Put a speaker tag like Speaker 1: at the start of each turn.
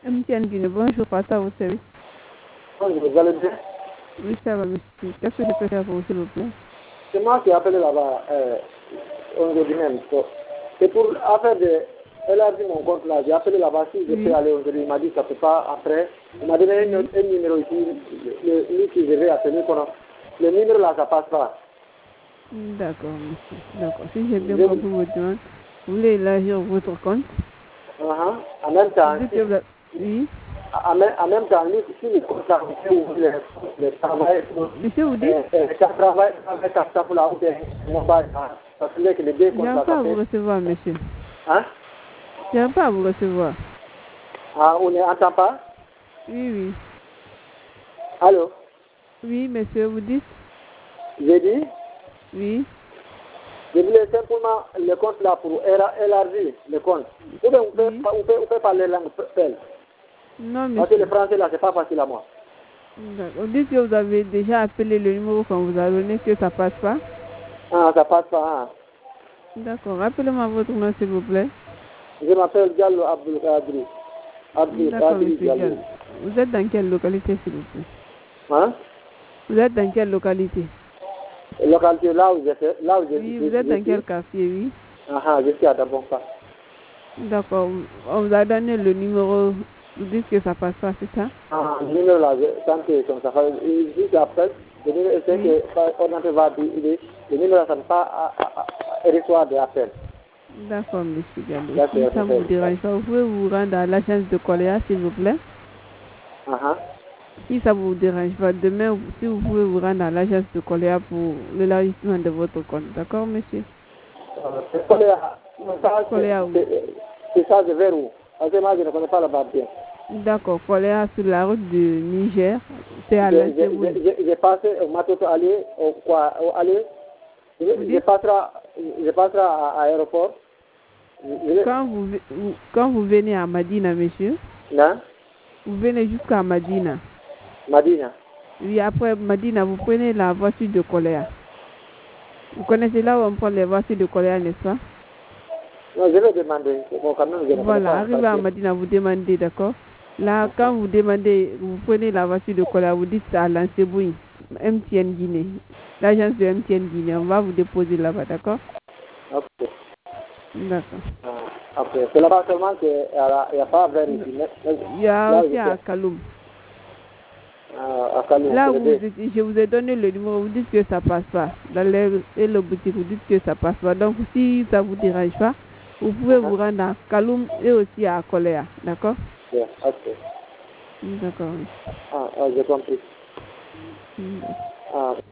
Speaker 1: MTN Guinée, bonjour, passe à votre service.
Speaker 2: Bonjour, vous allez bien?
Speaker 1: Oui, ça va, monsieur. Qu'est-ce que je peux faire pour vous, s'il vous plaît?
Speaker 2: C'est moi qui ai appelé là-bas aujourd'hui même. C'est pour affaire de élargir mon compte là. J'ai appelé là-bas si je peux aller aujourd'hui. Il m'a dit que ça ne peut pas après. Il m'a donné un numéro ici, lui qui devait appeler. Le numéro là, ça ne passe pas.
Speaker 1: D'accord, monsieur. D'accord. Si j'ai bien compris votre demande, vous voulez élargir votre compte?
Speaker 2: En même temps,
Speaker 1: oui.
Speaker 2: En même temps, si le compte là, le travail,
Speaker 1: monsieur, vous dites?
Speaker 2: le travail, pour la route, parce que les deux comptes là,
Speaker 1: j'arrive pas à vous recevoir, monsieur.
Speaker 2: Hein?
Speaker 1: J'arrive pas à vous recevoir.
Speaker 2: Ah, on n'entend pas?
Speaker 1: Oui, oui.
Speaker 2: Allô?
Speaker 1: Oui, monsieur, vous dites?
Speaker 2: J'ai dit?
Speaker 1: Oui.
Speaker 2: Je voulais simplement le compte là pour élargir le compte. Ou bien on peut parler langue pelle.
Speaker 1: Non, monsieur.
Speaker 2: Parce que le français là, c'est pas facile à moi.
Speaker 1: Vous dites que vous avez déjà appelé le numéro qu'on vous a donné, que ça passe pas?
Speaker 2: Ah, ça passe pas. Hein.
Speaker 1: D'accord. Rappelez-moi votre nom, s'il vous plaît.
Speaker 2: Je m'appelle Diallo Abdul Kadri.
Speaker 1: D'accord, monsieur Diallo. Vous êtes dans quelle localité, s'il vous plaît?
Speaker 2: Hein?
Speaker 1: Vous êtes dans quelle localité?
Speaker 2: Localité là où j'étais.
Speaker 1: Oui, vous êtes dans quel quartier, oui?
Speaker 2: Ah, je suis à Dabonka.
Speaker 1: D'accord. On vous a donné le numéro. Vous dites que ça passe pas, c'est ça?
Speaker 2: Ah, le numéro là, tant que comme ça, juste après, le numéro, c'est que l'ordinateur va dire, le numéro là, ça ne peut pas recevoir des appels.
Speaker 1: D'accord, monsieur Diallo. Si ça vous dérange pas, vous pouvez vous rendre à l'agence de Coléa, s'il vous plaît. Si ça vous dérange pas, demain, si vous pouvez vous rendre à l'agence de Coléa pour l'élargissement de votre compte. D'accord, monsieur?
Speaker 2: Coléa, oui. C'est ça, c'est vers où? Parce que moi, je ne connais pas là-bas bien.
Speaker 1: D'accord, Coléa sur la route du Niger. C'est à l'Intéboul.
Speaker 2: J'ai passé au Matoto aller, je passerai à l'aéroport.
Speaker 1: Quand vous venez à Madina, monsieur,
Speaker 2: non?
Speaker 1: Vous venez jusqu'à Madina.
Speaker 2: Madina?
Speaker 1: Oui, après Madina, vous prenez la voiture de Coléa. Vous connaissez là où on prend les voitures de Coléa, n'est-ce pas?
Speaker 2: Non, je vais demander.
Speaker 1: Voilà, arrivez à Madina, vous demandez, d'accord? Là, quand vous demandez, vous prenez la voiture de Coléa, vous dites à l'Anseboui, MTN Guinée, l'agence de MTN Guinée, on va vous déposer là-bas, d'accord?
Speaker 2: Ok.
Speaker 1: D'accord.
Speaker 2: Ok, c'est là-bas seulement qu'il n'y a pas vers ici.
Speaker 1: Il y a aussi à Kaloum.
Speaker 2: À Kaloum.
Speaker 1: Là, je vous ai donné le numéro, vous dites que ça passe pas. Dans le boutique, vous dites que ça passe pas. Donc, si ça vous dérange pas, vous pouvez vous rendre à Kaloum et aussi à Coléa, d'accord?
Speaker 2: Ok.
Speaker 1: D'accord.
Speaker 2: J'ai compris.